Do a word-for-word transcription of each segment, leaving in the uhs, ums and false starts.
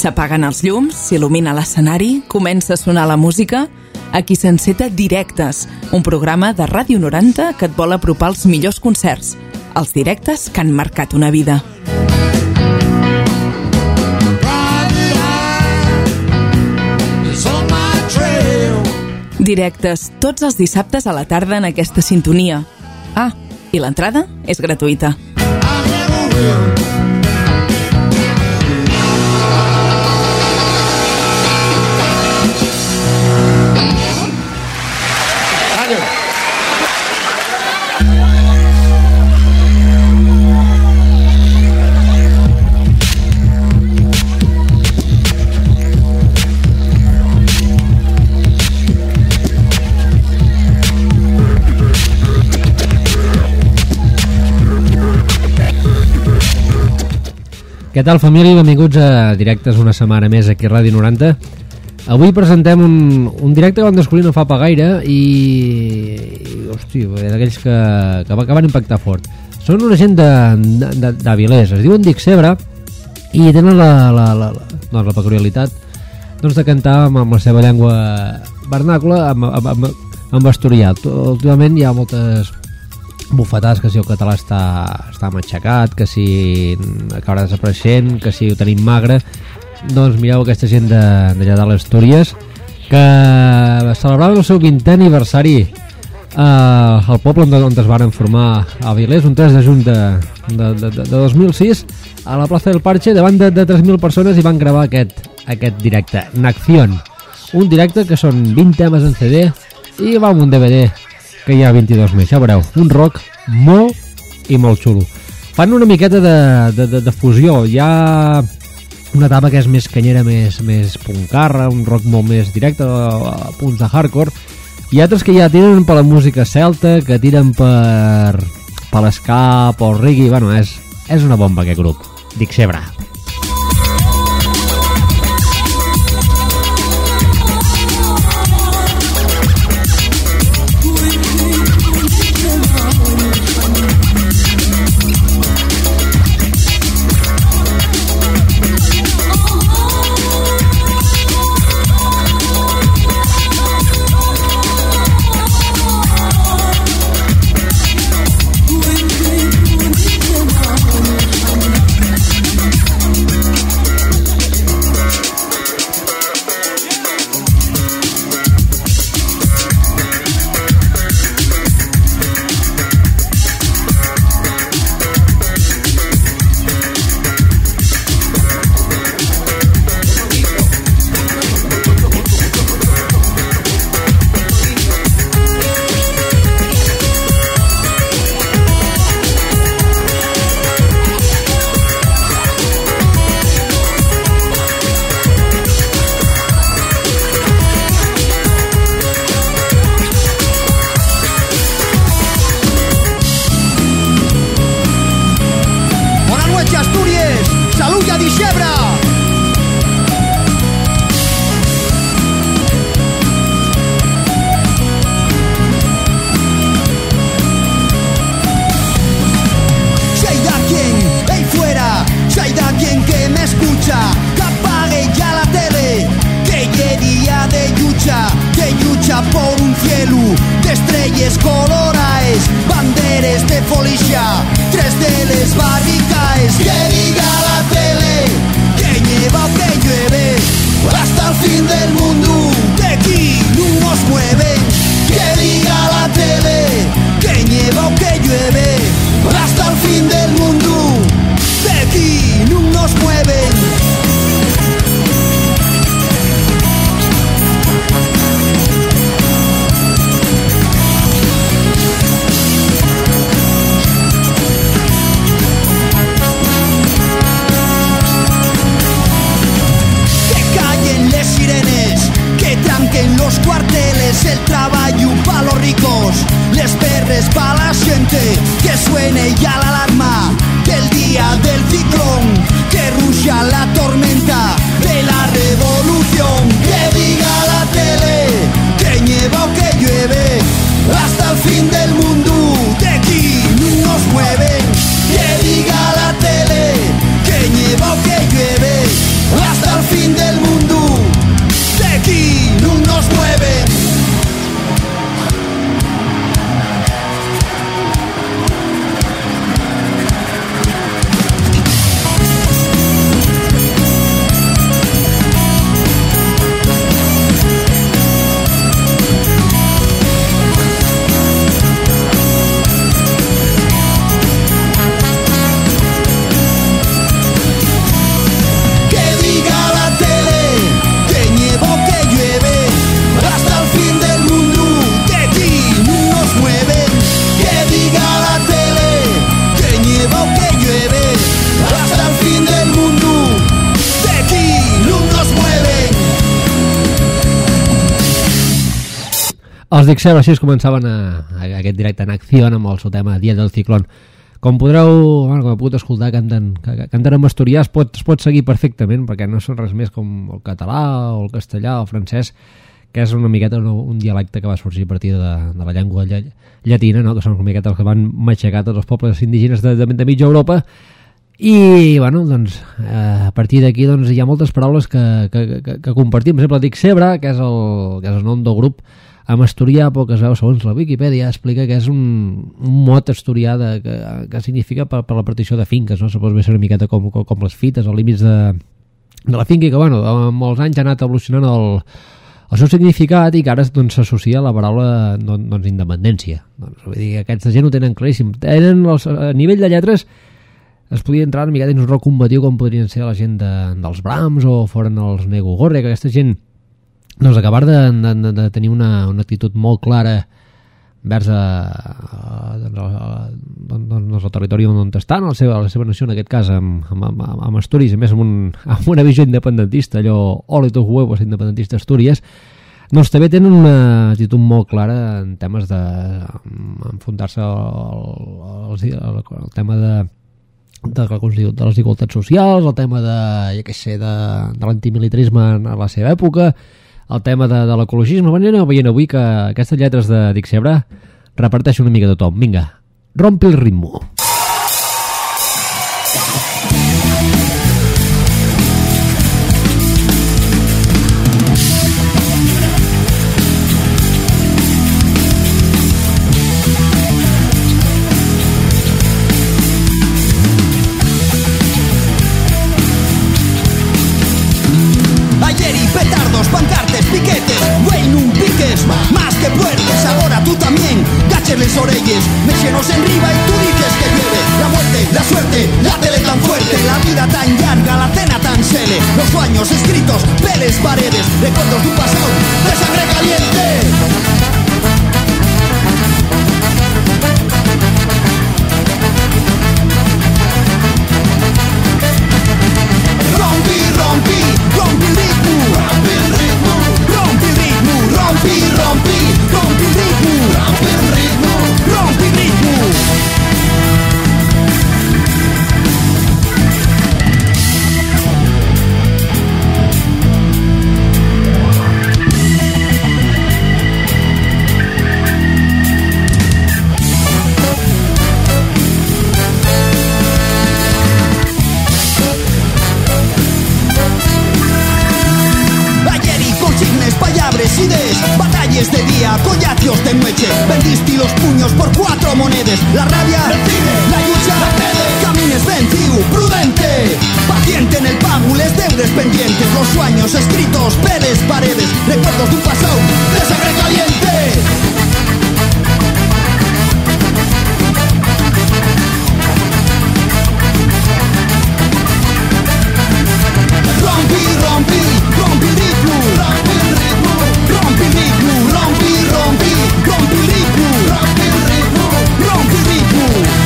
S'apaguen els llums, s'il·lumina l'escenari, comença a sonar la música. Aquí s'enceta Directes, un programa de Ràdio noranta que et vol apropar els millors concerts, els directes que han marcat una vida. Directes, tots els dissabtes a la tarda en aquesta sintonia. Ah, i l'entrada és gratuïta. Què tal, família? Benvinguts a Directes una setmana més aquí a Ràdio noranta. Avui presentem un, un directe que vam descobrir no fa pa gaire i... i hosti, d'aquells que, que va acabar d'impactar fort. Són una gent d'Avilés, es diuen Dixebra i tenen la, la, la, la, doncs la peculiaritat doncs, de cantar amb, amb la seva llengua vernàcula, amb, amb, amb, amb asturià. Últimament hi ha moltes bufetades, que si el català està, està matxacat, que si acabarà desapareixent, que si ho tenim magre. Doncs mireu aquesta gent d'allà de les Túries que celebraven el seu vintè aniversari eh, al poble on, on es van formar a Avilés, un tres de juny de, de, de, de dos mil sis, a la plaça del Parche, davant de, de tres mil persones, i van gravar aquest, aquest directe, Nación, un directe que són vint temes en C D i va amb un D V D que hi ha vint-i-dos més, ja veureu, un rock molt i molt xulo. Fan una miqueta de, de, de, de fusió, hi ha una etapa que és més canyera, més, més puncarra, un rock molt més directe, a punts de hardcore, i altres que ja tiren per la música celta, que tiren per, per l'esca, pel reggae. Bueno, és, és una bomba aquest grup, Dixebra. Els Dixer així es començaven a, a aquest directe en acció amb el seu tema Dia del Ciclón. Com podreu, bueno, com he pogut escoltar, canten, canten en asturià, es pot, es pot seguir perfectament, perquè no són res més com el català o el castellà o el francès, que és una miqueta un, un dialecte que va sorgir a partir de, de la llengua llatina, no? Que són una miqueta els que van matxacar tots els pobles indígenes de, de, de mitja Europa. I, bueno, doncs, eh, a partir d'aquí doncs, hi ha moltes paraules que, que, que, que compartim. Per exemple, dic Cebre, que és el, que és el nom del grup, en asturià, pel que es veu, segons la Viquipèdia, explica que és un, un mot asturià de, que, que significa per, per la partició de finques, no? Se pot veure una miqueta com, com, com les fites, els límits de, de la finca, i que, bueno, amb els anys ha anat evolucionant el el seu significat i que ara doncs, s'associa a la paraula doncs, doncs, independència. Doncs, vull dir, aquesta gent ho tenen claríssim. Tenen els, a nivell de lletres es podia entrar una mica dins un rock combatiu com podrien ser la gent de, dels Brahms o foren els Nego Gorre, que aquesta gent doncs, acabar de, de, de tenir una, una actitud molt clara vers a, a, a, doncs, el territori on estan, a la seva, a la seva nació, en aquest cas amb, amb, amb, amb Astúries, a més amb, un, amb una visió independentista, allò ole tus huevos independentista Astúries, doncs també tenen una actitud molt clara en temes de enfrontar-se al, al, al, al tema de de, de les igualtats socials, el tema de, ja què sé, de, de l'antimilitarisme en la seva època, el tema de, de l'ecologisme. Bueno, aneu veient avui que aquestes lletres de Dic Cebre reparteixen una mica de tothom. Vinga, rompi el ritmo. Pancartes, piquetes, güey, no piques, más que puertes, ahora tú también, gaches las orelles, méxenos en riba y tú dices que llueve, la muerte, la suerte, la tele tan fuerte, la vida tan larga, la cena tan sele, los sueños escritos, peles, paredes, recuerdos de un pasado, de sangre caliente. Rompi, rompi, rompi el ritmo, rompi el ritmo, rompi el ritmo, rompi, rompi, rompi el ritmo, rompi el ritmo, rompi el ritmo. Ideas, batallas de día, collacios de noche, vendiste los puños por cuatro monedas, la rabia, el cine, la lucha, la tele, camines vencido, prudente, paciente en el pago, les deudas pendientes, los sueños escritos, peles, paredes, recuerdos de un pasado, de sangre caliente. Rompi, rompi, rompi el ritmo, rompi el ritmo, rompi el ritmo, rompi, rompi, rompi el ritmo, rompi el ritmo, rompi el ritmo.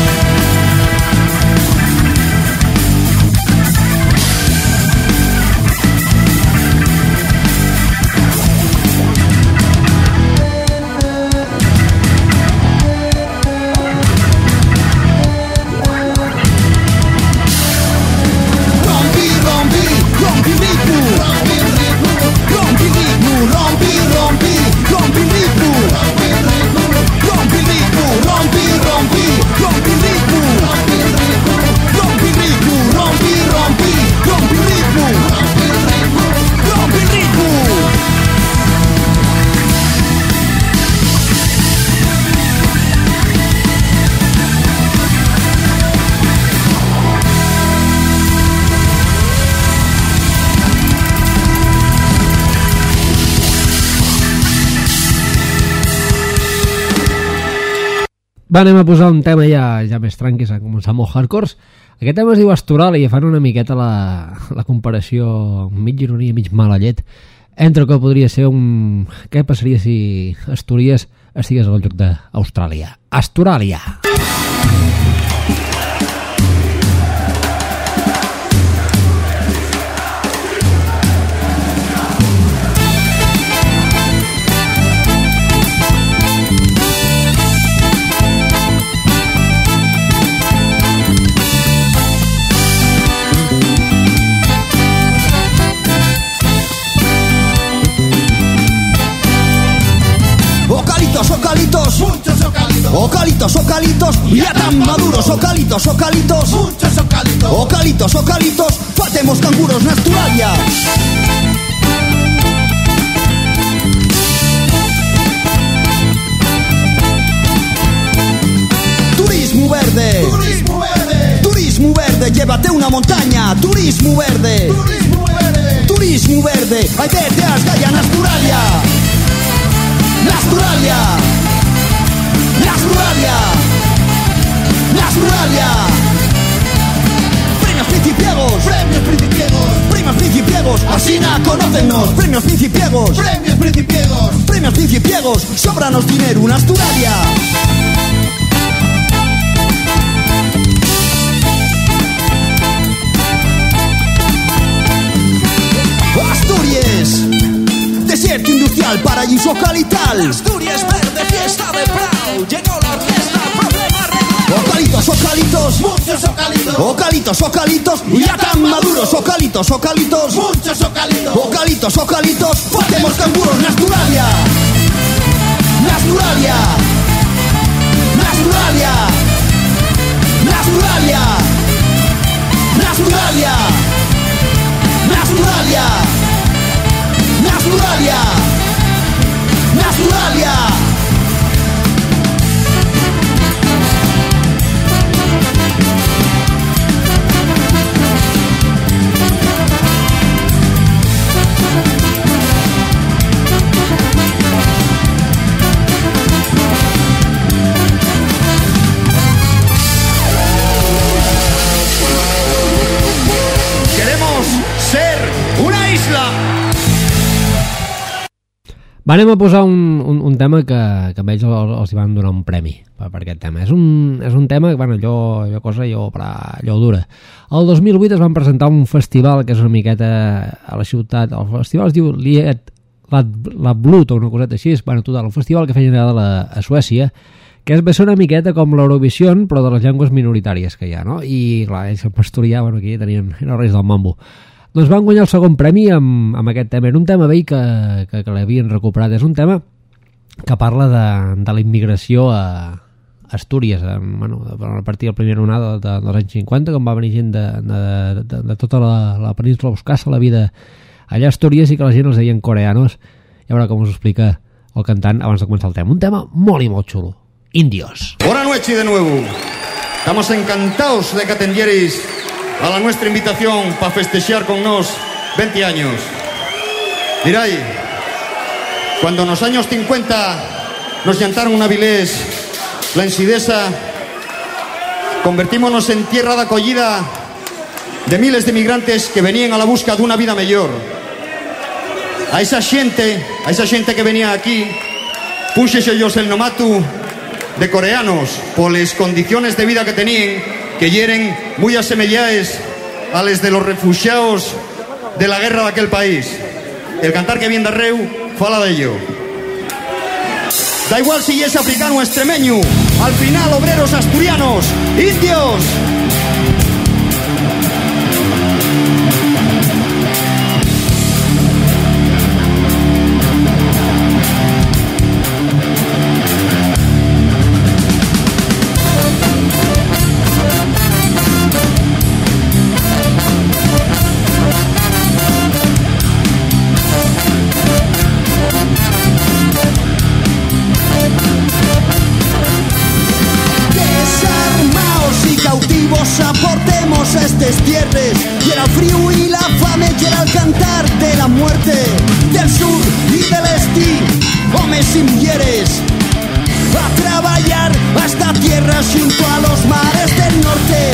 Va, anem a posar un tema ja, ja més tranquil, a començar amb els hardcores. Aquest tema es diu Astúries i fan una miqueta la, la comparació, mig ironia, mig mala llet, entre el que podria ser un... Què passaria si Astúries estigués al lloc d'Austràlia? Astúries! ocalitos, muchos ocalitos, ocalitos, ocalitos, ya tan maduros, ocalitos, ocalitos, muchos ocalitos, ocalitos, ocalitos, facemos canguros na Asturalia. Turismo verde, turismo verde, turismo verde, llévate una montaña, turismo verde, turismo verde, turismo verde, hai verde as gallas na Asturalia, na Asturalia, na Asturalia, na Asturalia. Premios Principiegos, premios principiegos, premios Principiegos, así na conócennos, premios Principiegos, premios principiegos, premios Principiegos, sóbranos dinero na Asturalia. Asturias, desierto industrial, paraíso calital. Asturias verde, fiesta de Prau, llegó la orquesta, problema arreglado. Ocalitos, ocalitos, Muchos ocalitos, ocalitos, ocalitos, ya tan maduros, ocalitos, ocalitos, muchos ocalitos, ocalitos, ocalitos, facemos canguros na Asturalia, na Asturalia, na Asturalia, na Asturalia, na Asturalia, na Asturalia, na Asturalia, na Asturalia. Queremos ser una isla. Va, anem a posar un, un, un tema que, que a ells els, els hi van donar un premi per, per aquest tema. És un, és un tema que, bueno, allò, allò cosa, allò, allò dura. El dos mil vuit es van presentar un festival que és una miqueta a la ciutat. El festival es diu Liet la Blut o una coseta així. Bueno, total, un festival que feien a, la, a Suècia, que es va ser una miqueta com l'Eurovision, però de les llengües minoritàries que hi ha, no? I, clar, ells en pastorià, bueno, aquí tenien no res del mambo. Doncs van guanyar el segon premi amb, amb aquest tema. Era un tema vell que, que, que l'havien recuperat. És un tema que parla de, de la immigració a Astúries, a, bueno, a partir del primer onada de, dels anys cinquanta, quan va venir gent de, de, de, de tota la, la península a buscar-se la vida allà a Astúries i que la gent els deien coreanos. I a veure com us ho explica el cantant abans de començar el tema. Un tema molt i molt xulo. Indios. Buenas noches de nuevo. Estamos encantados de que atendierais a la nuestra invitación para festejar con nos veinte años. Diráis, cuando en los años cincuenta nos llantaron una Avilés, la Ensidesa, convertímonos en tierra de acogida de miles de migrantes que venían a la busca de una vida mejor. A esa gente, a esa gente que venía aquí, púxese ellos el nomatu de coreanos por las condiciones de vida que tenían, que hieren muy asemelladas a las de los refugiados de la guerra de aquel país. El cantar que viene de Reu fala de ello. Da igual si es africano o extremeño, al final obreros asturianos, indios. Aportemos estes tierres, y era el frío y la fame, y era el cantar de la muerte, del sur y del este, hombres y mujeres, a trabajar a esta tierra junto a los mares del norte.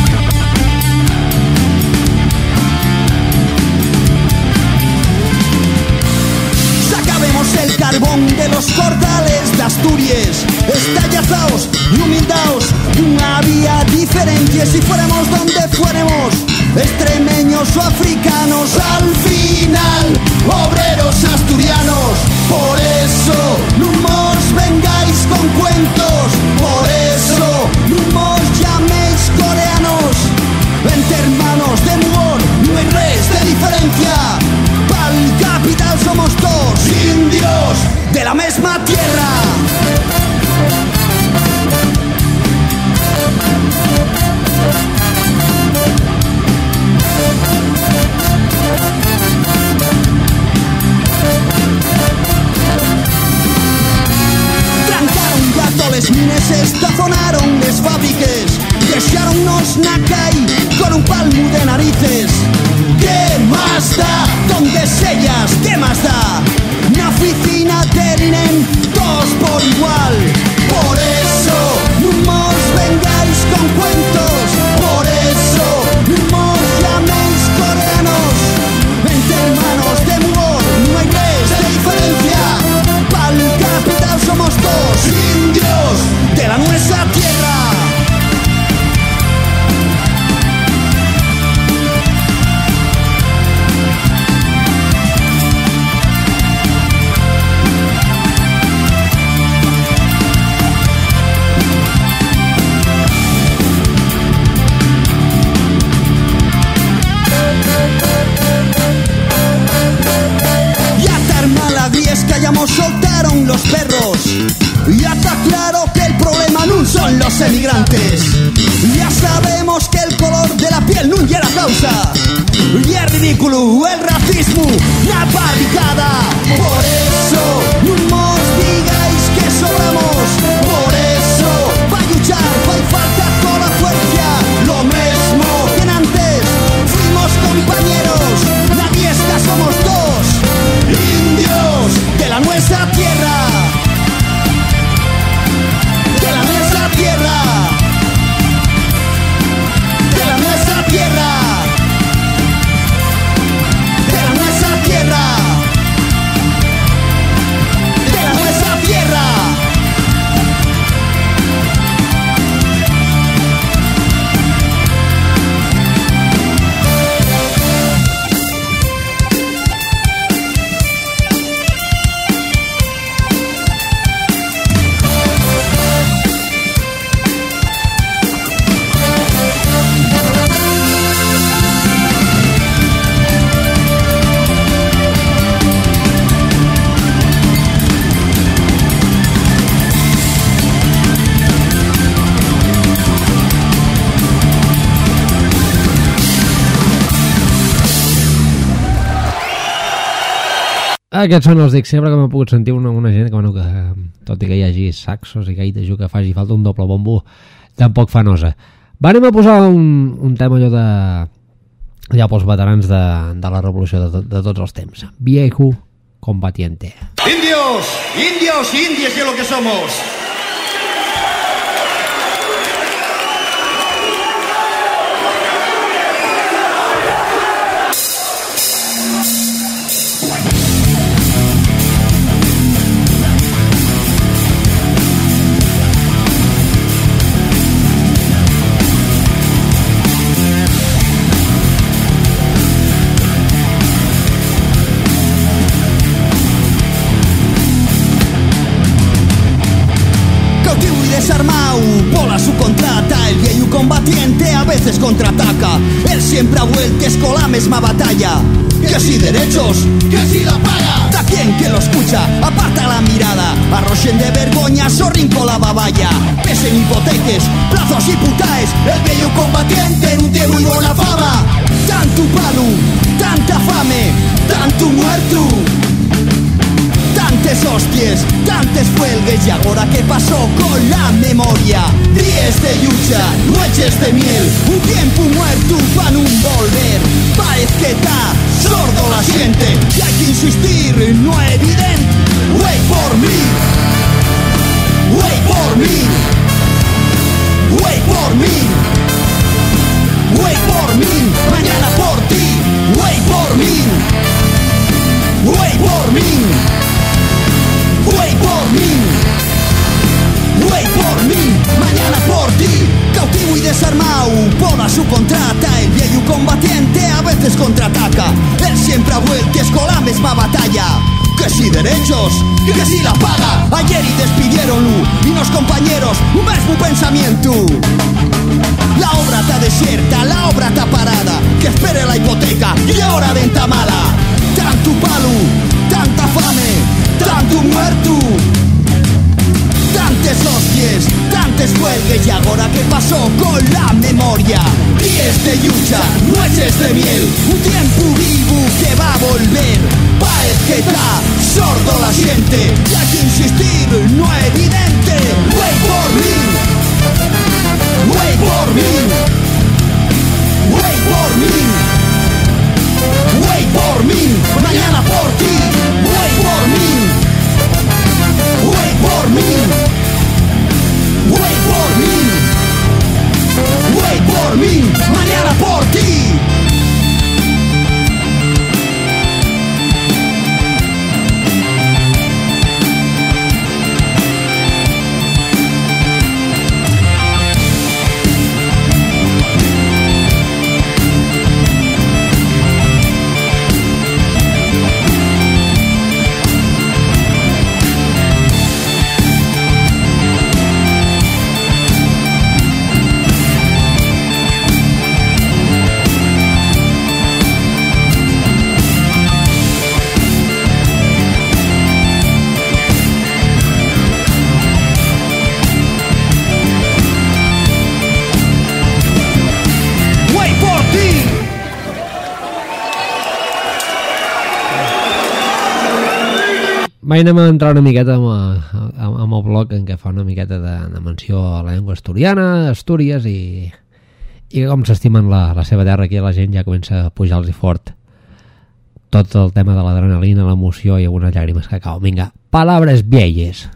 Sacabemos el carbón de los cordales de Asturias, estallazaos y humildaos, no había diferencias si fuéramos donde fuéramos, extremeños o africanos, al final obreros asturianos. Por eso no mos vengáis con cuentos, por eso no mos llaméis coreanos, entre hermanos de mugor no hay res de diferencia, pa'l capital somos todos indios de la misma tierra. mines estazonaron les fábriques, deixaronnos na cai con un palmo de narices. ¿Qué más da? ¿Dónde sellas? ¿Qué más da? Na oficina tienen dos por igual. Por eso no mos vengáis con cuentos, por eso no mos llaméis coreanos. Entre manos de humor no hay res de diferencia. Pa'l capital somos dos indios de la nuestra tierra. Nos soltaron los perros. Ya está claro que el problema no son los emigrantes. Ya sabemos que el color de la piel no era causa. Y es ridículo el racismo, la barricada. Por eso no nos digáis que sobramos. Por eso va a luchar, va a falta toda la fuerza. Lo mismo que antes, fuimos compañeros. Nadie es que somos dos indios de la nuestra tierra, de la nuestra tierra, de la nuestra tierra, de la nuestra tierra, de la nuestra tierra. Aquests són els Dic Sempre, que m'ha pogut sentir una, una gent que, bueno, que tot i que hi hagi saxos i gaites, que faci falta un doble bombo, tampoc fa nosa. Va, anem a posar un, un tema allò de ja pels veterans de, de la revolució de, de tots els temps. Viejo combatiente. Indios, indios y indies de lo que somos. Combatiente a veces contraataca. Él siempre ha vuelto con la misma batalla. Que si derechos, que si la paga. Da quien que lo escucha, aparta la mirada. Arrochen de vergoña, sorrinco la baballa. Pesen hipoteques, plazos y putaes. El viejo combatiente no tiene muy buena fama. Tanto palo, tanta fame, tanto muerto, tantes hostias, tantes huelgues. Y ahora qué pasó con la memoria. Días de lucha, noches de miel, un tiempo muerto para no volver. Parece que está sordo la gente y hay que insistir, no es evidente. Wait for me, wait for me, wait for me, wait for me, mañana por ti. Wait for me, wait for me, wait for me, wait for me, mañana por ti. Cautivo y desarmado, poda su contrata. El viejo combatiente a veces contraataca. Él siempre ha vuelto con la misma batalla. Que si derechos, que si la paga. Ayer y despidieronlo y los compañeros un mismo pensamiento. La obra está desierta, la obra está parada. Que espere la hipoteca y ahora venta mala. Tanto palo, tanta fame, tanto muerto, tantes hostias, tantes huelgues. Y ahora qué pasó con la memoria. Días de lucha, noches de miel, un tiempo vivo que va a volver. Parece que está sordo la gente y hay que insistir, no es evidente. Wait for me. Mai anem a entrar una miqueta amb, amb, amb el bloc en què fa una miqueta de, de menció a la llengua asturiana, Astúries, i, i com s'estimen la, la seva terra. Aquí la gent ja comença a pujar-los i fort tot el tema de l'adrenalina, l'emoció i algunes llàgrimes que cauen. Vinga, palabres vieilles.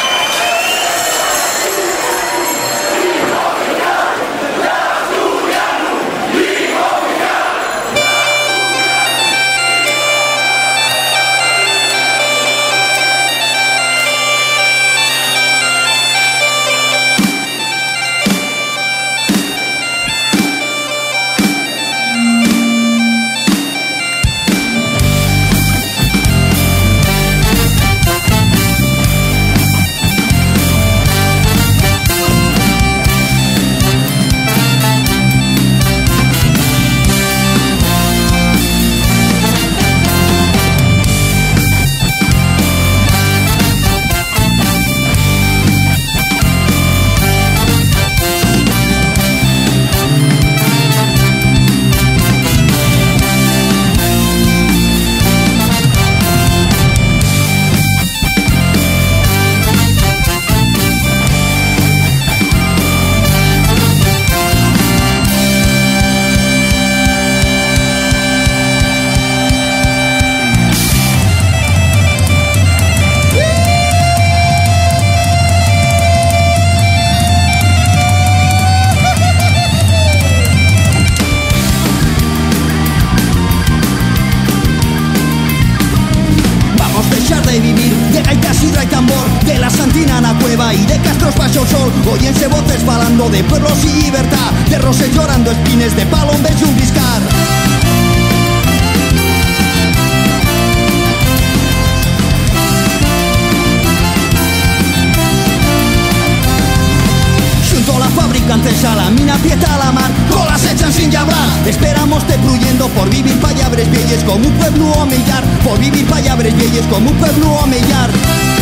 Y de Castros bajo el sol, óyense voces falando de pueblos y libertad, de roses llorando espines de palo en vez de un discar. Junto a la fábrica antes a la mina pieta a la mar, colas echan sin llamar. Esperamos te fluyendo por vivir payabres vielles como un pueblo homillar, por vivir payabres vielles como un pueblo homillar.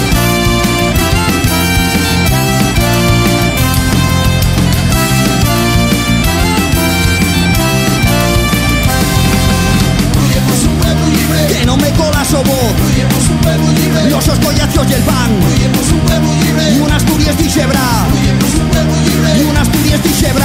Que no me cola su voz, los oscollazos y el pan, y un Asturias dixebra, y un Asturias dixebra.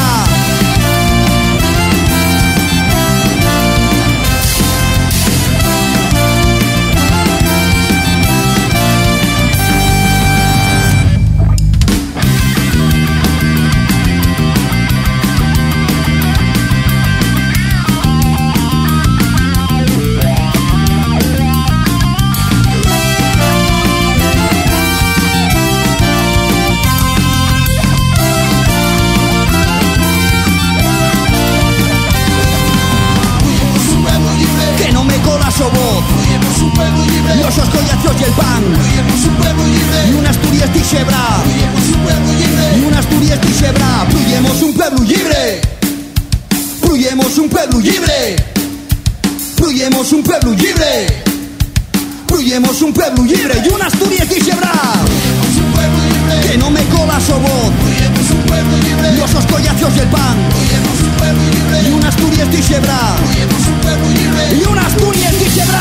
Los oscollazos y el pan, y un Asturias dixebra, y un Asturias dixebra. Fluyemos un pueblo libre, fluyemos un pueblo libre, fluyemos un pueblo libre, fluyemos un pueblo libre, y un Asturias dixebra. Que no me cola su voz, los oscollazos y el pan, y un Asturias dixebra, y un Asturias dixebra.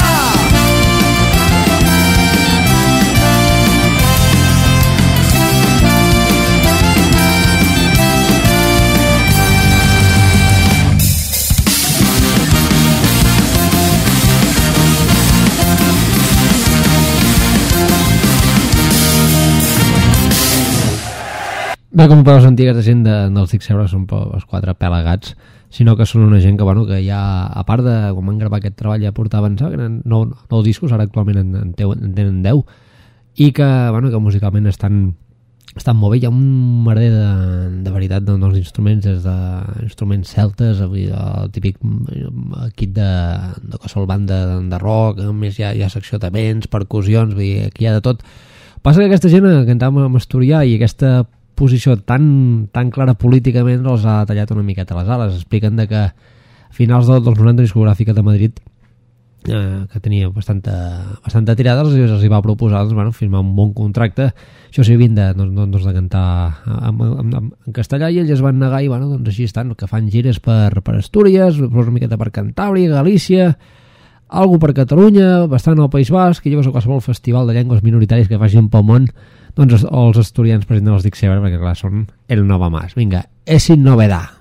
Bé, com podeu sentir, aquesta gent de, dels Dixebra són els quatre pelagats, sinó que són una gent que, bueno, que ja, a part de, quan van gravar aquest treball, ja portaven, que eren nou, nou discos, ara actualment en, en, teu, en tenen deu, i que, bueno, que musicalment estan, estan molt bé. Hi ha un merder de, de veritat dels instruments, des d'instruments celtes, el típic kit de, de qualsevol banda de rock, a més hi ha, hi ha secció de vents, percussions, vull dir, aquí hi ha de tot. Passa que aquesta gent cantava amb asturià i aquesta posició tan, tan clara políticament els ha tallat una miqueta les ales. Expliquen de que a finals dels noranta discogràfica de Madrid, eh, que tenia bastanta, bastanta tirada, els, els hi va proposar doncs, bueno, firmar un bon contracte, això sí, havien de, doncs, doncs, de cantar en, en, en castellà, i ells es van negar, i bueno, doncs així estan, que fan gires per, per Astúries, una miqueta per Cantàbria, Galícia, algo per Catalunya, bastant al País Basc, i llavors a qualsevol festival de llengües minoritàries que facin pel món, doncs els estudiants presenten els Dixiebre, perquè clar, són el nova más. Vinga, és sin novedad.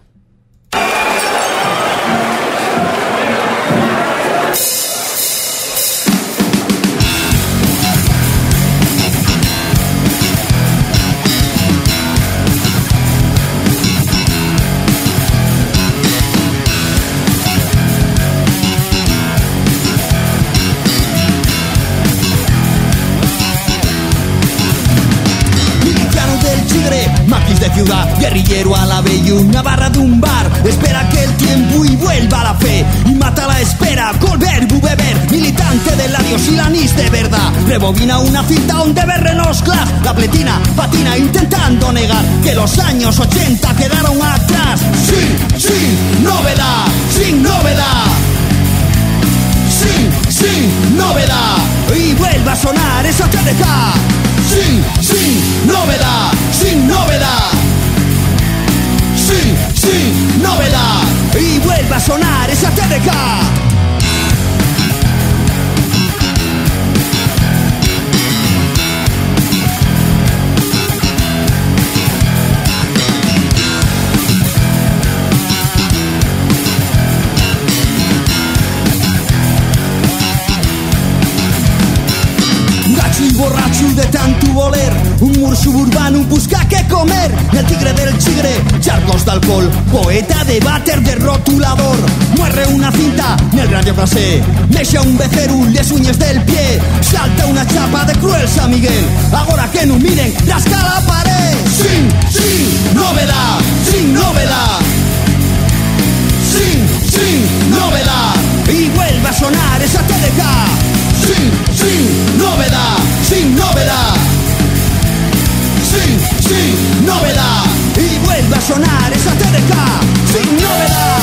De ciudad, guerrillero a la vez y una barra de un bar. Espera que el tiempo y vuelva la fe y mata la espera. Colbert, beber, militante de labios y lanís de verdad. Rebobina una cinta donde berrenos clash. La pletina patina intentando negar que los años ochenta quedaron atrás. Sin, sin novedad, sin novedad. Sin, sin novedad. Y vuelve a sonar esa T D K. Sin, sin novedad, sin novedad. Sin, sin novedad. Y vuelve a sonar esa T D K. Borracho de tanto voler, un mur suburbano busca qué comer. El tigre del chigre, charcos de alcohol, poeta de váter de rotulador. Muere una cinta en el radio frase, mexa un becerro, les uñas del pie. Salta una chapa de cruel San Miguel, ahora que no miren, rasca la pared. Sin, sin novedad, sin novedad. Sin, sin novedad. Y vuelve a sonar esa T D K. Sin, sin novedad, sin novedad. Sin, sin novedad. Y vuelve a sonar esa T D K. Sin novedad.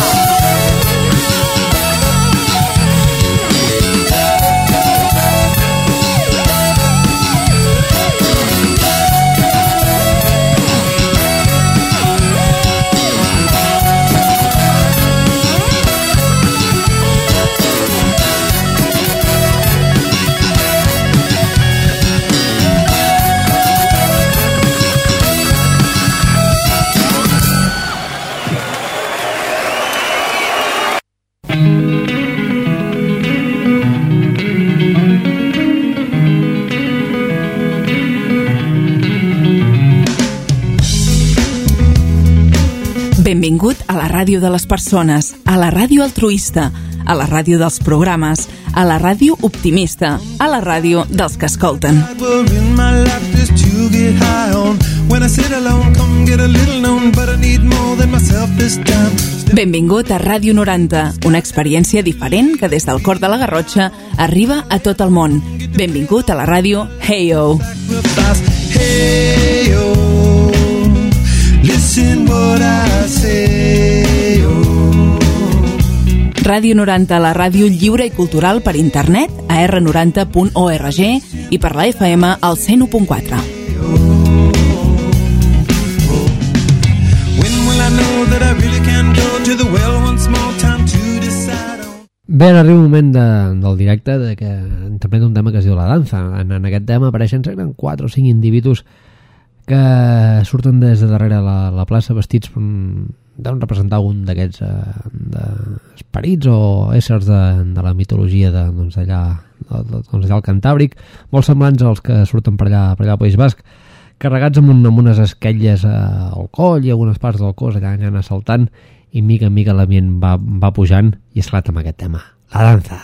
Benvingut a la ràdio de les persones, a la ràdio altruista, a la ràdio dels programes, a la ràdio optimista, a la ràdio dels que escolten. Benvingut a Ràdio noranta, una experiència diferent que des del cor de la Garrotxa arriba a tot el món. Benvingut a la ràdio Hey-O. Hey-O. Listen what I say, oh. Ràdio noranta, la ràdio lliure i cultural per internet a erre noranta punt org i per la F M al cent u punt quatre. Bé, ara arriba un moment de, del directe de que interpreta un tema que es diu La danza. En, en aquest tema apareixen quatre o cinc individus que surten des de darrere la, la plaça vestits deuen representar un d'aquests eh, esperits o éssers de, de la mitologia de, doncs, allà, de, doncs, allà al Cantàbric, molt semblants als que surten per allà, per allà al País Basc, carregats amb, un, amb unes esquelles eh, al coll i algunes parts del cos allà anant assaltant, i mica en mica l'ambient va, va pujant i esclata amb aquest tema, La danza.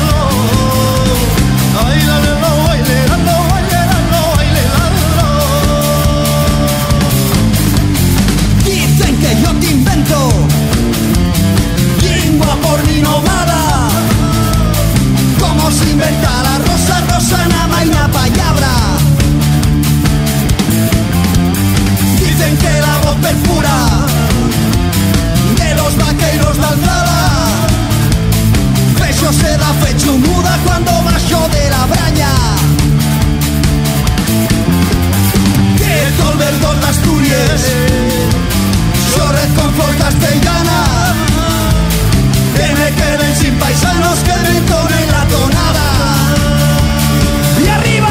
Oh, que me queden sin paisanos que me entonen la tonada. ¡Y arriba!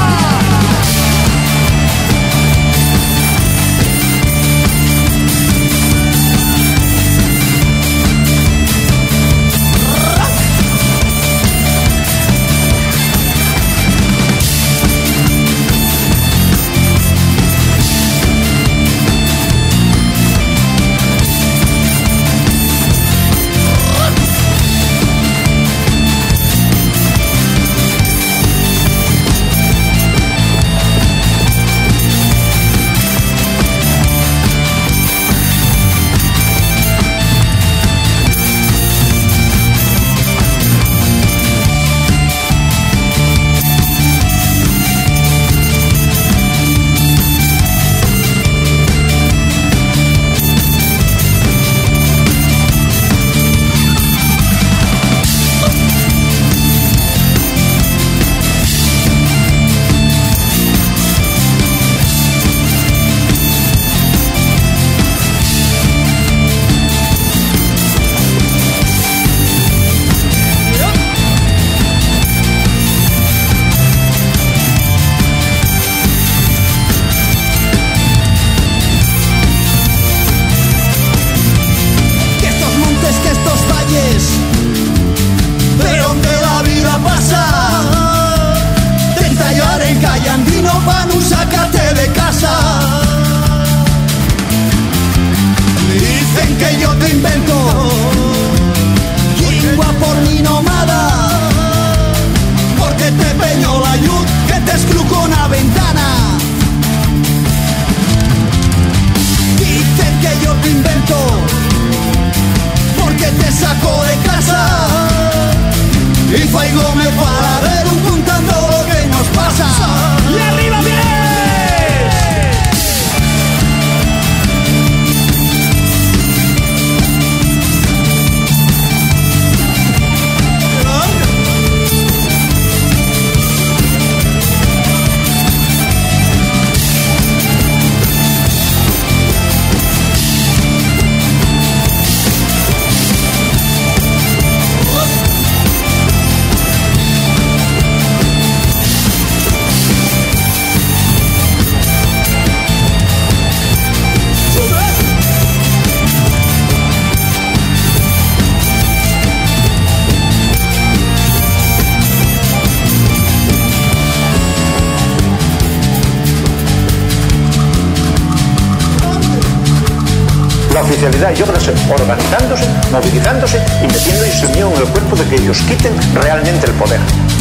La oficialidad, yo creo, organizándose, movilizándose y metiendo su unión en el cuerpo de que ellos quiten realmente el poder.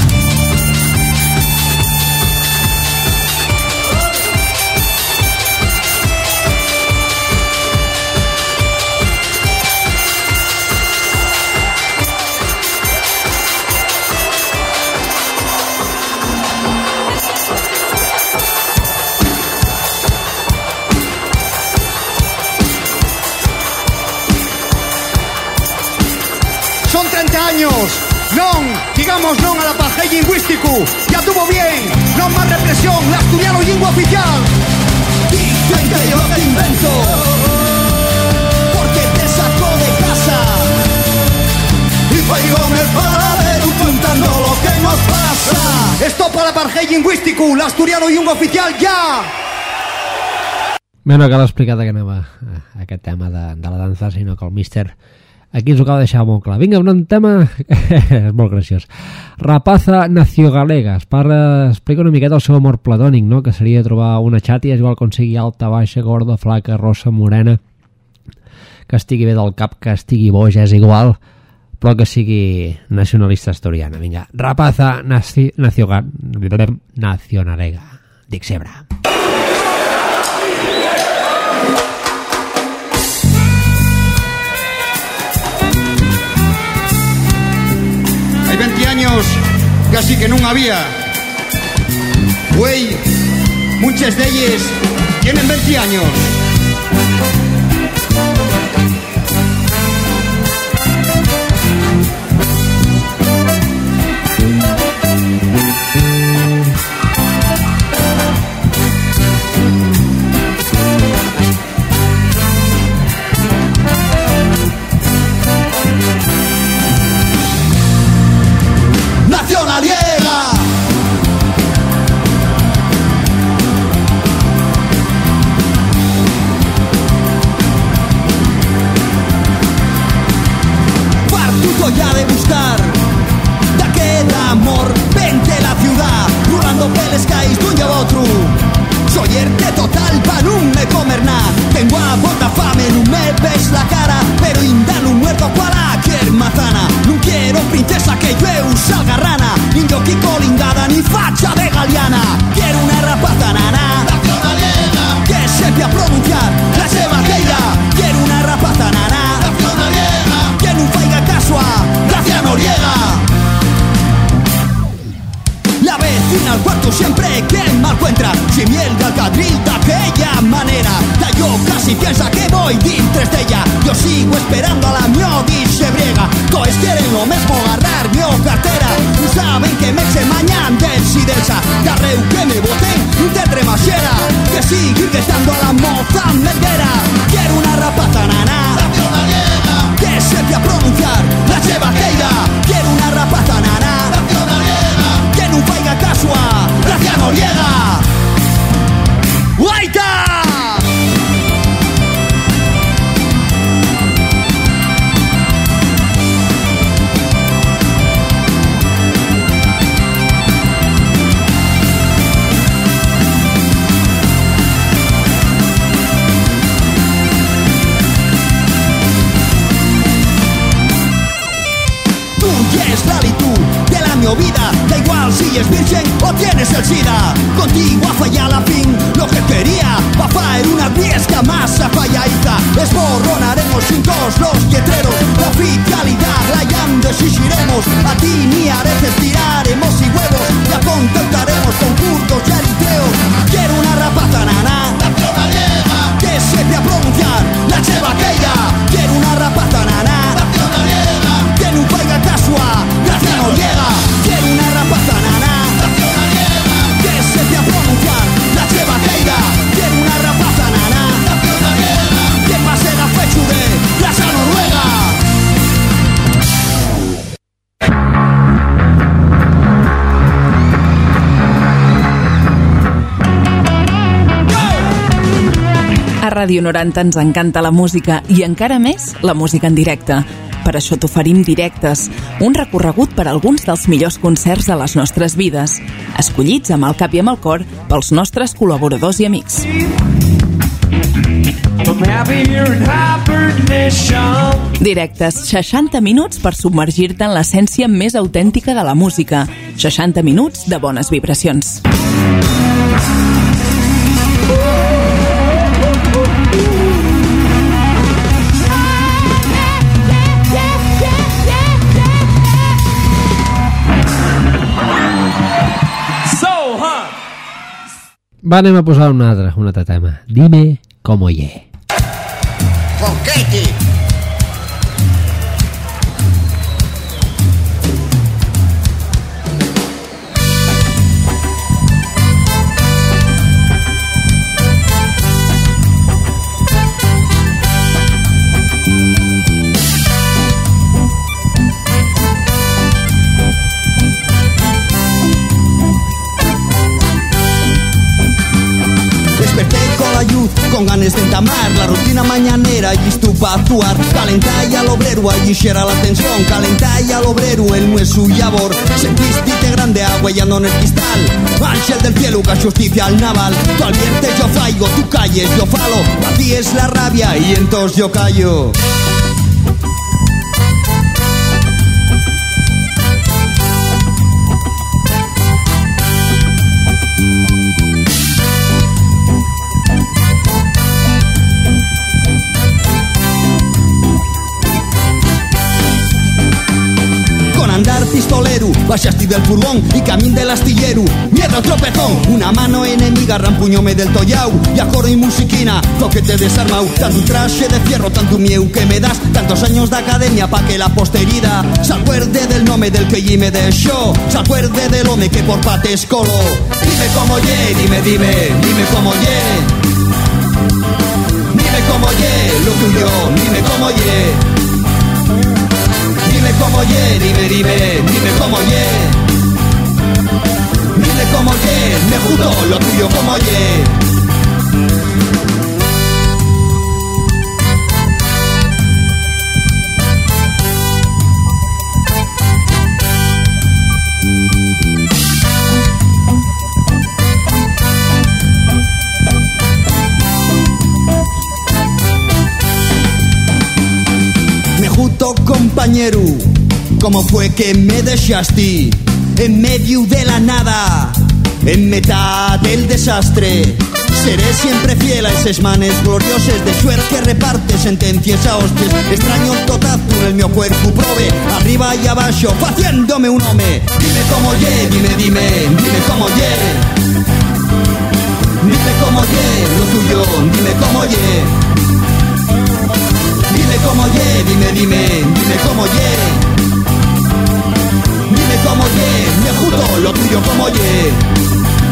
Son treinta años, non, digamos non al apartheid lingüístico. Ya tuvo bien, non más represión, la asturiano lingua oficial. Dicen que yo te invento, porque te saco de casa. Y Faigo me paradero contando lo que nos pasa. Esto para el apartheid lingüístico, la asturiano lingua oficial, ja! Bé, no cal explicar de què anava aquest tema de, de la dansa, sinó que el míster aquí ens ho acaba de deixar molt clar. Vinga, un tema és molt graciós. Rapaza Nacio-Galega. Es parla, explica una miqueta el seu amor platònic, no? Que seria trobar una xàtia, és igual com sigui alta, baixa, gorda, flaca, rossa, morena, que estigui bé del cap, que estigui boja, és igual, però que sigui nacionalista asturiana. Vinga, Rapaza Nacio-Galega. Dic Sebra. Hay veinte años casi que no había. Güey, muchas de ellas tienen veinte años. princesa que yo salga rana, ni yo Kiko lingada ni facha de galiana. Quiero una rapaza nana que sepa pronunciar la seva queira. Quiero una rapaza nana que no faiga caso a Gracia Noriega. La vecina al cuarto siempre que me encuentra, si miel de alcadril de aquella manera. Ya yo casi piensa que voy dintres de ella. Yo sigo esperando a la mio dice briega. Todos quieren lo mismo, agarrar mio cartera. No saben que me se mañan del sidelsa. Darreu que me voten y tendré más xera. Que seguir gritando a la moza mendera. Quiero una rapaza nana que sepa pronunciar la seva queira. Quiero una rapaza nana que no faiga caso a Gracia Noriega. ¡Guaita! Tú y es la litud de la mi vida. Da igual si es virgen o tienes el SIDA. Contigo a fallar la fin lo que quería. Va a faer una viesca más a fallaiza. Esborronaremos juntos los letreros. La oficialidad la llam desixiremos. A ti ni areces tiraremos y huevos. Ya contentaremos con curtos y eritreos. Quiero una rapaza nana que sepa pronunciar la seva queira. Quiero una rapaza nana que no faiga caso a Gracia Noriega. Quiero una rapaza nana que sepa pronunciar la seva queira. Quiero una rapaza nana que pase la fechu de Gracia Noruega. A Ràdio noranta ens encanta la música i encara més la música en directe. Per això t'oferim Directes, un recorregut per alguns dels millors concerts de les nostres vides, escollits amb el cap i amb el cor pels nostres col·laboradors i amics. Directes, seixanta minuts per submergir-te en l'essència més autèntica de la música. seixanta minuts de bones vibracions. Va, anem a posar un altre, un altre tema. Dime cómo ye. Con Katie. Con ganes de entamar la rutina mañanera y listo para actuar. Calentar al obrero, allí xera la tensión. Calentar al obrero, el no es su labor. Sentiste grande agua yando en el cristal. Ángel del cielo, que justicia al naval. Tú adviertes, yo faigo, tú calles, yo falo. Para ti es la rabia y entonces yo callo. Pistolero, baixaste del furgón y camín del astillero. Mierda, tropezón, una mano enemiga rampuñóme del tollau. Y a coro y musiquina, lo que te desarmau. Tanto traje de fierro, tanto mieu que me das. Tantos años de academia pa' que la posteridad se acuerde del nome del que allí me dejó. Se acuerde del home que por pates colo. Dime cómo ye, dime, dime, dime cómo ye. Dime cómo ye, lo tuyo, dime cómo ye. Dime cómo ye, dime, dime, dime cómo ye. Dime cómo ye, me juro lo tuyo como ye. compañero, ¿Cómo fue que me dejaste en medio de la nada, en mitad del desastre? Seré siempre fiel a esos manes gloriosos de suerte que reparte sentencias a hostias. Extraño el totazo en el mio cuerpo, prove arriba y abajo, haciéndome un home. Dime cómo ye, dime, dime, dime cómo ye. Dime cómo ye, lo tuyo, dime cómo ye. Dime cómo ye, dime, dime, dime cómo ye. Dime cómo ye, me justo lo tuyo como ye.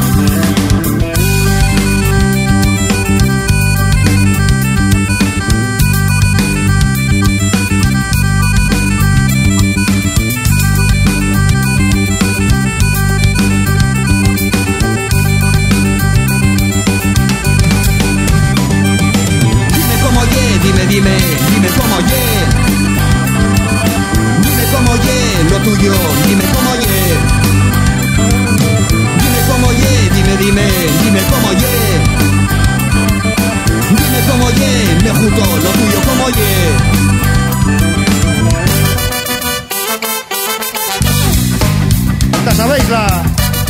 Dime, dime, dime cómo ye. Dime cómo ye, lo tuyo, dime cómo ye. Dime cómo ye, dime, dime, dime cómo ye. Dime cómo ye, me justo, lo tuyo cómo ye. ¿La sabéis la?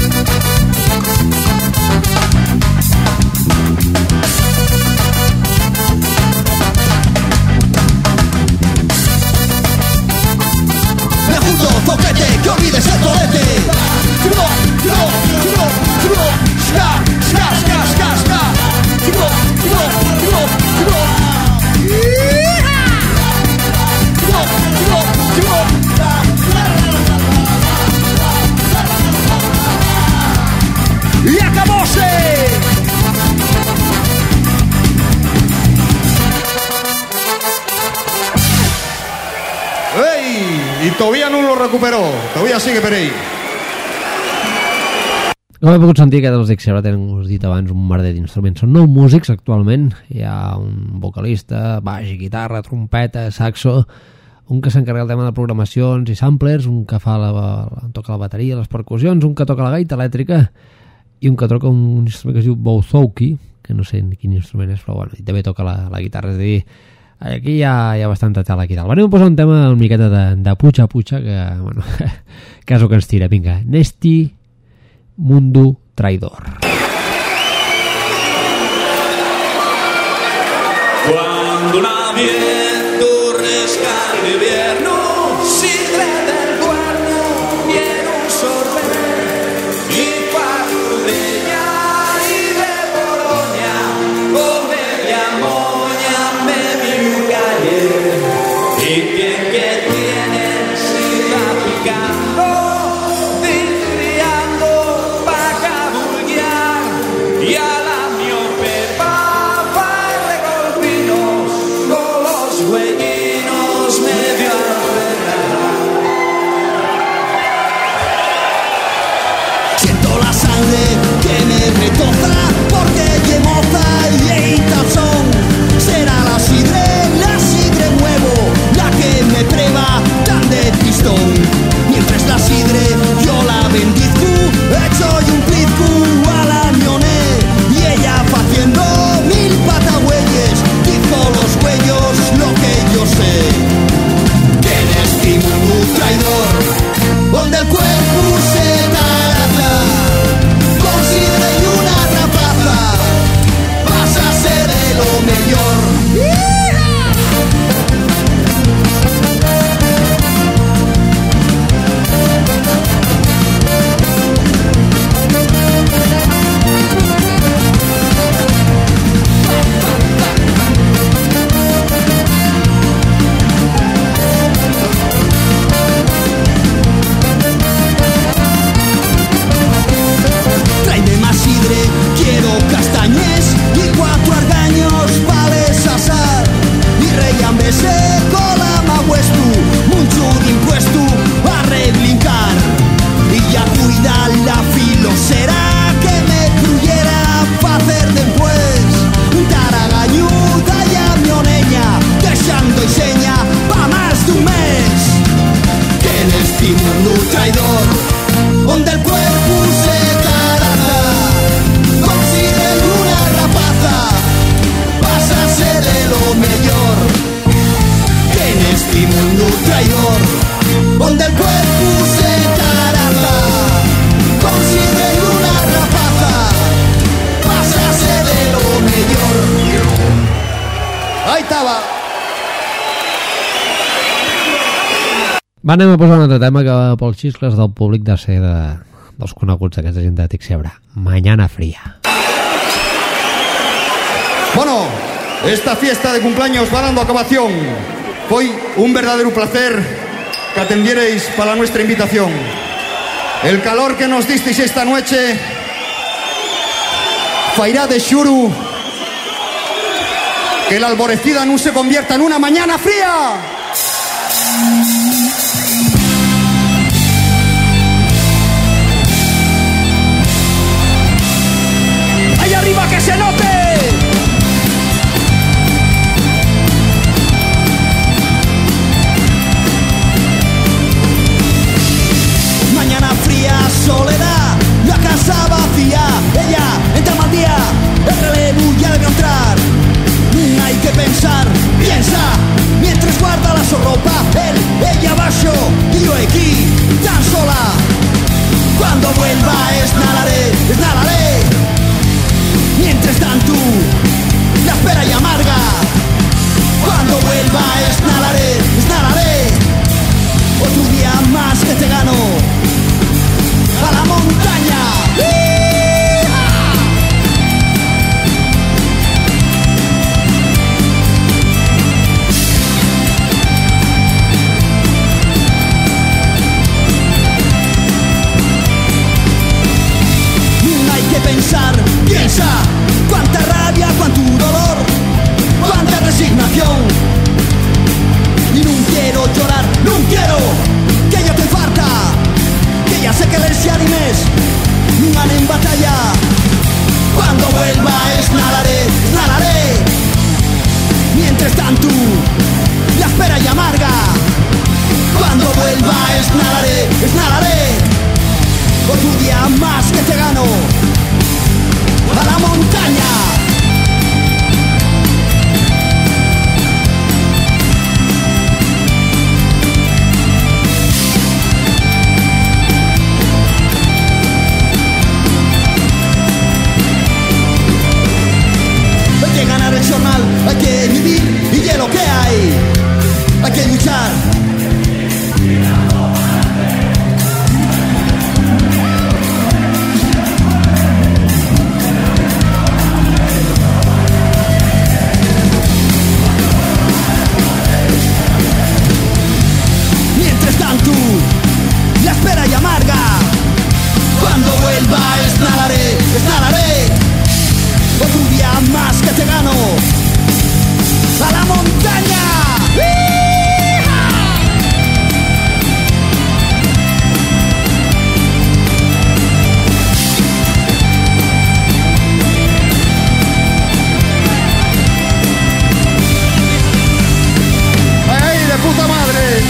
Toquete, que olvides el tolete. Tro, tro, tro, tro, ska, ska, ska, ska, ska. Tro, tro, tro, tro. Tro, tro, tro. Y acabóse. Y todavía no lo recuperó, todavía sigue per ahí. Com he pogut sentir, que els Dixera tenen, us he dit abans, un merder d'instruments. Són nou músics actualment. Hi ha un vocalista, baix, guitarra, trompeta, saxo, un que s'encarrega del tema de programacions i samplers, un que fa la, la, toca la bateria, les percussions, un que toca la gaita elèctrica i un que toca un instrument que es diu bouzouki, que no sé quin instrument és, però bueno, i també toca la, la guitarra. És a dir, aquí hi ha, hi ha bastanta tela aquí dalt. Venim a posar un tema una miqueta de, de pucha pucha, que, bueno, que és el que ens tira. Vinga, Nesti Mundo Traidor. Cuando nadie tu rescate de invierno, sidre del cuerno y en un sorbet y cuatro de ya y de Bolonia o media moña medio calle y quien que tiene se va picando disfriando pa' cabullar y a la miope pa' pa' regolpinos con los huellinos medio alrededor. Siento la sangre que me retoza porque lle moza y eita son. Será la sidre, la sidre nuevo, la que me treva tan de pistón. Mientras la sidre yo la bendizco, hecho y un plizco a la mioné y ella haciendo mil patagüeyes, dijo los huellos lo que yo sé. Que en este mundo traidor, donde el cuerpo se taraza, con sidre y una rapaza, vas a ser de lo mejor. Tráeme más sidre, quiero castañes y cuatro argaños vales asar. Y reyambese cola ma huestu, mucho de impuesto a reblincar. Y ya cuida la filo será que me cruyera pa' hacer después. Taragañuda y a mioneña, dejando y seña pa' más de un mes. Que en este mundo traidor, donde el cuerpo se taraza, consigue una rapaza, vas a ser de lo mejor. Que en este mundo traidor, donde el Va, anem a posar un altre tema que pels xiscles del públic de ser de, dels coneguts d'aquesta gent de Tixebra. Mañana Fría. Bueno, esta fiesta de cumpleaños va dando acabación. Fue un verdadero placer que atendierais para nuestra invitación. El calor que nos disteis esta noche fairá de xuru que la alborecida no se convierta en una mañana fría. ¡Ahí arriba que se note! Mañana fría, soledad, la casa vacía. Ella entra mal día, el relevo ya debe entrar. No hay que pensar, piensa, mientras guarda la ropa. Él, ella abajo, y yo aquí, tan sola. Cuando vuelva esnalaré, esnalaré. Mientras tanto, la espera y amarga. Cuando vuelva esnalaré, esnalaré. Otro día más que te gano a la montaña. No hay que pensar, piensa, cuánta rabia, cuánto dolor, cuánta resignación. Y no quiero llorar, no quiero que ella te falta, que ya sé que les animes, no van en batalla. Cuando vuelva esnalaré, esnalaré. Mientras tanto, la espera y amarga. Cuando vuelva esnalaré, esnalaré. Otro día más que te gano a la montaña. Hay que ganar el jornal, hay que vivir y es lo que hay. Hay que luchar. Mientras tanto, la espera y amarga. Cuando vuelva esnalaré, esnalaré. Otro día más que te gano a la montaña. ¡Ay, de puta madre!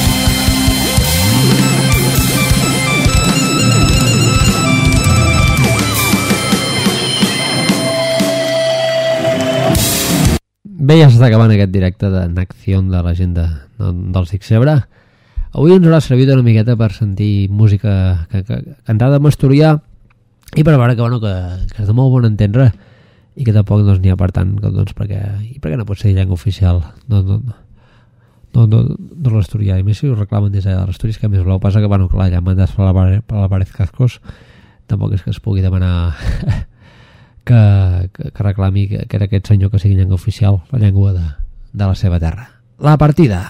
Bé, ja s'està acabant aquest directe de Nacción de la gent de, de, del Tixebra. Avui ens haurà servit una miqueta per sentir música que, que, cantada en asturià i per veure que, bueno, que, que és de molt bon entendre i que tampoc doncs, n'hi ha per tant, doncs, perquè, i perquè no pot ser llengua oficial no, no, no, no, no l'asturià, i més si ho reclamen des de l'asturià, que més blau passa que, bueno, clar, ja mandat per la, per la paret cascos, tampoc és que es pugui demanar que, que, que reclami que, que era aquest senyor que sigui llengua oficial, la llengua de, de la seva terra. La partida.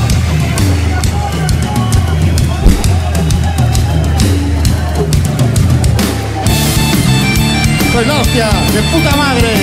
Pues la hostia, de puta madre.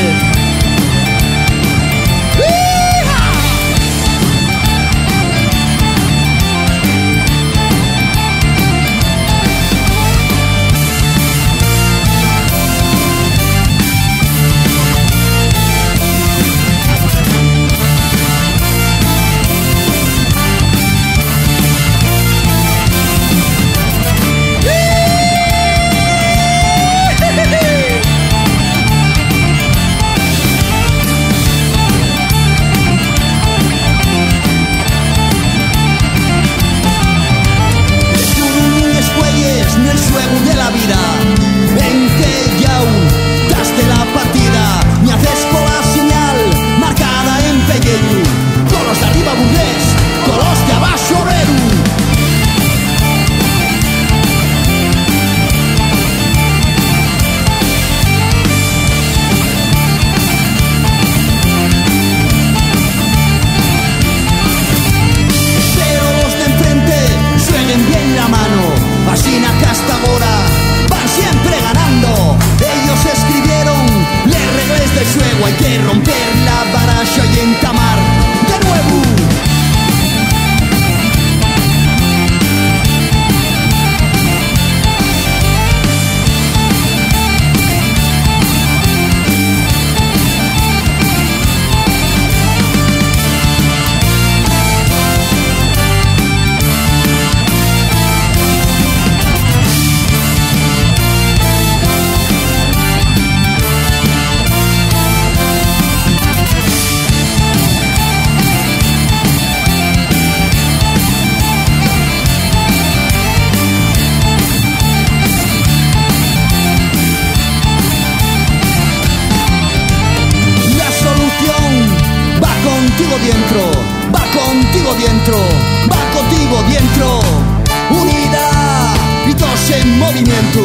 movimiento.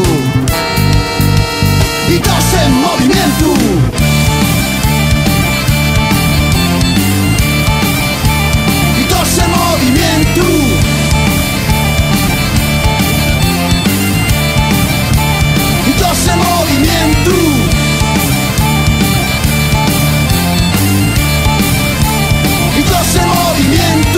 Y todos en movimiento. Y todos en movimiento. Y todos en movimiento. Y todos en movimiento.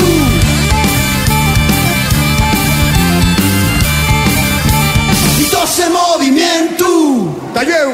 Y todos en movimiento. Talleu.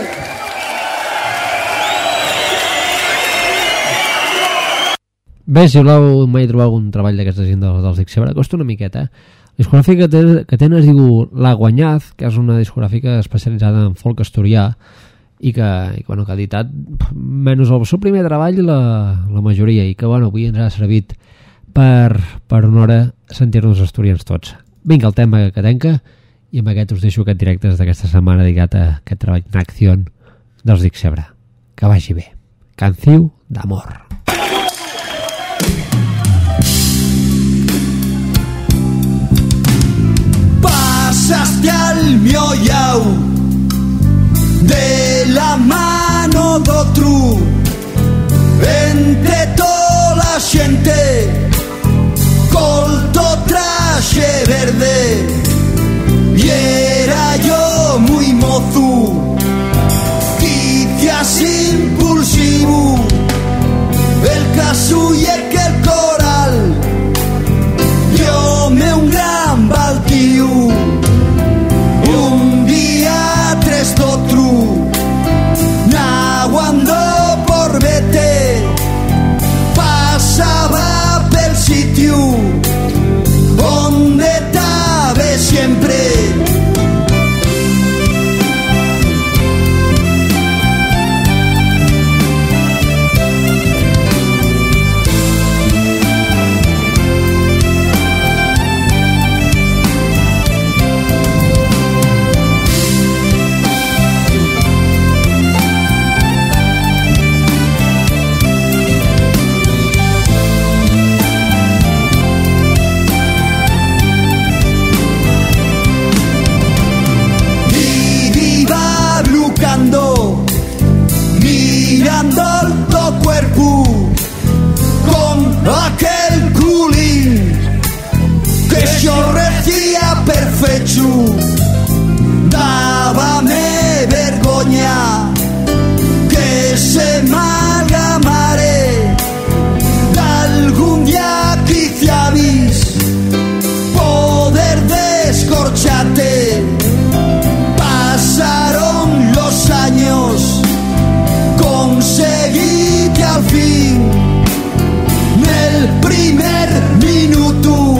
Bé, si voleu mai trobar algun treball d'aquesta gent dels, dels Dixebra, costa una miqueta. La discogràfica que, que tenen es diu La Guanyaz, que és una discogràfica especialitzada en folk asturià i que, i que, bueno, que ha editat menys el seu primer treball la, la majoria, i que, bueno, avui ens ha servit per, per una hora sentir-nos asturians tots. Vinga, el tema que tenca, i amb aquest us deixo aquest directe d'aquesta setmana dedicat a aquest treball en acció dels Dixebra. Que vagi bé. Canció d'amor. Pasaste al miollao de la mano d'otru entre toda la gente colto traje verde y era yo muy mozu quizás impulsivo el caso y el que el coral yo me un gran baltío un día tres d'otru naguando por vete pasaba pel sitio donde tabe siempre mirando tu cuerpo con aquel culín que yo recía perfecto dábame vergoña que se malgamare algún día quizás poder descorcharte pasaron los años conseguí que al fin en el primer minuto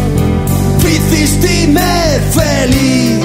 hicistime feliz.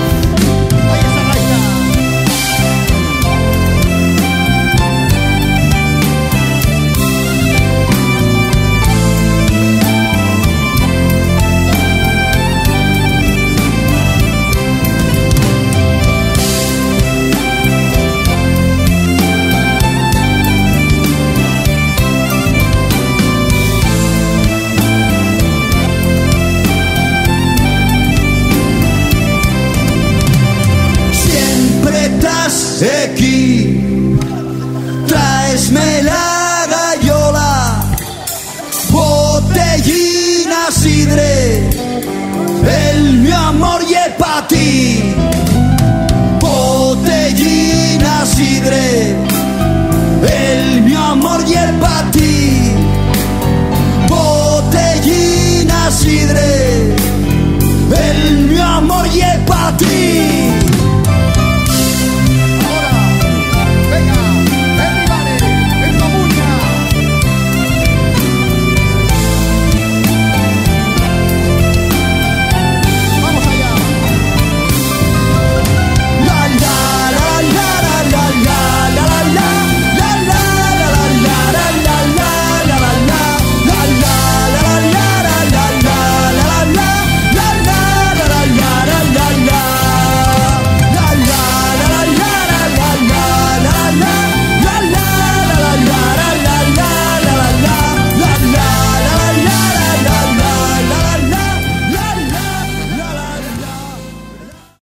Aquí traesme la gallola, botellina sidre, el mi amor y el pa' ti. Botellina sidre, el mi amor y el pa' ti. Botellina sidre.